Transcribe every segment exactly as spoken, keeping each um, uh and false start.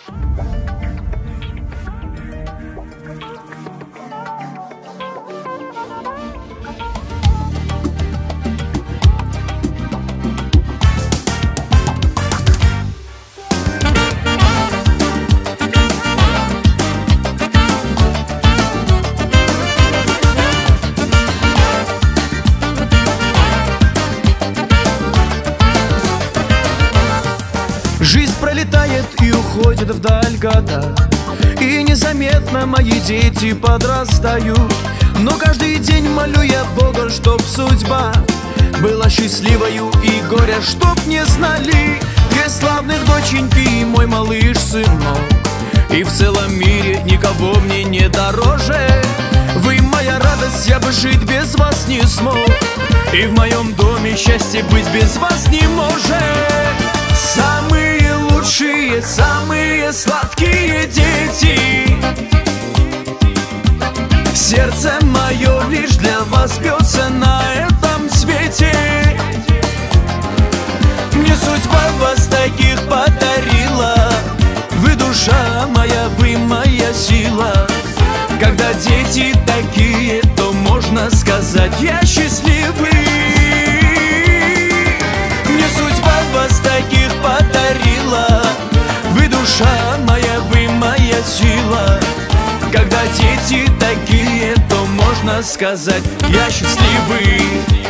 Жизнь пролетает и уходит вдаль года, и незаметно мои дети подрастают. Но каждый день молю я Бога, чтоб судьба была счастливою и горя чтоб не знали. Две славных доченьки и мой малыш-сынок, и в целом мире никого мне не дороже. Вы моя радость, я бы жить без вас не смог, и в моем доме счастье быть без вас не может. Самые лучшие, самые сладкие дети, сердце мое лишь для вас бьется на этом свете. Мне судьба вас таких подарила, вы душа моя, вы моя сила. Когда дети такие, то можно сказать, я счастливый. Мне судьба вас таких подарила, вы душа моя, вы моя сила. Когда дети такие, то можно сказать, я счастливый.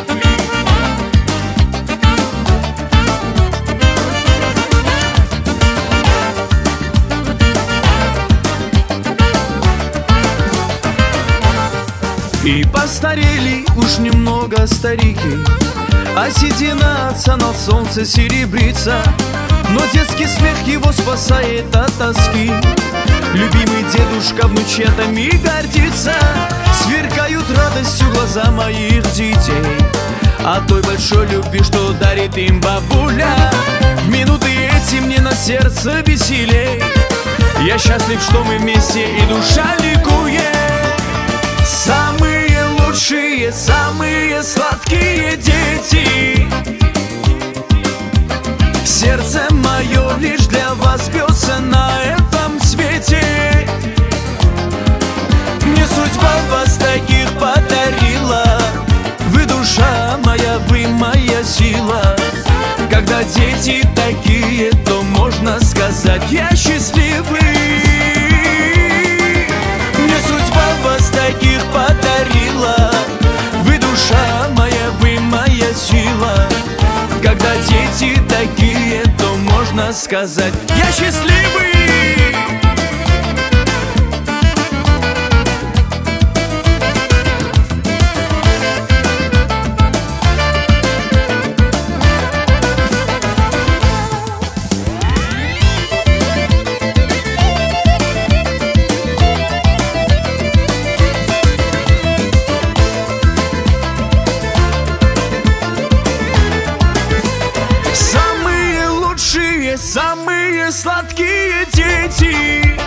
И постарели уж немного старики, а седина отца на солнце серебрится. Но детский смех его спасает от тоски. Любимый дедушка внучатами гордится. Сверкают радостью глаза моих детей от той большой любви, что дарит им бабуля. В минуты эти мне на сердце веселей. Я счастлив, что мы вместе и душа ликует. Самые лучшие, самые сладкие дети, сердце мое лишь для вас бьется на этом свете. Мне судьба вас таких подарила, вы душа моя, вы моя сила. Когда дети такие, то можно сказать, я счастливый. Мне судьба вас таких подарила, вы душа моя, вы моя сила. Когда дети такие, то можно сказать, я счастливый. Самые сладкие дети,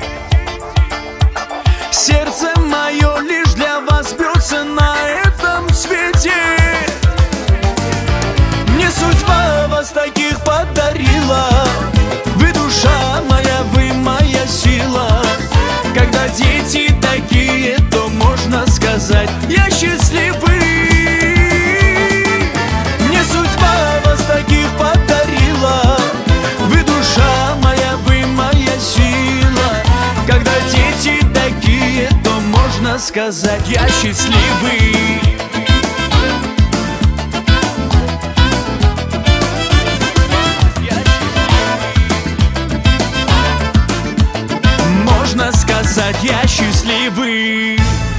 сердце мое лишь для вас бьется на этом свете. Мне судьба вас таких подарила, вы душа моя, вы моя сила. Когда дети такие, то можно сказать, я счастливый. Мне судьба вас таких подарила, вы душа моя, вы моя сила. Когда дети такие, то можно сказать, я счастливый. Можно сказать, я счастливый.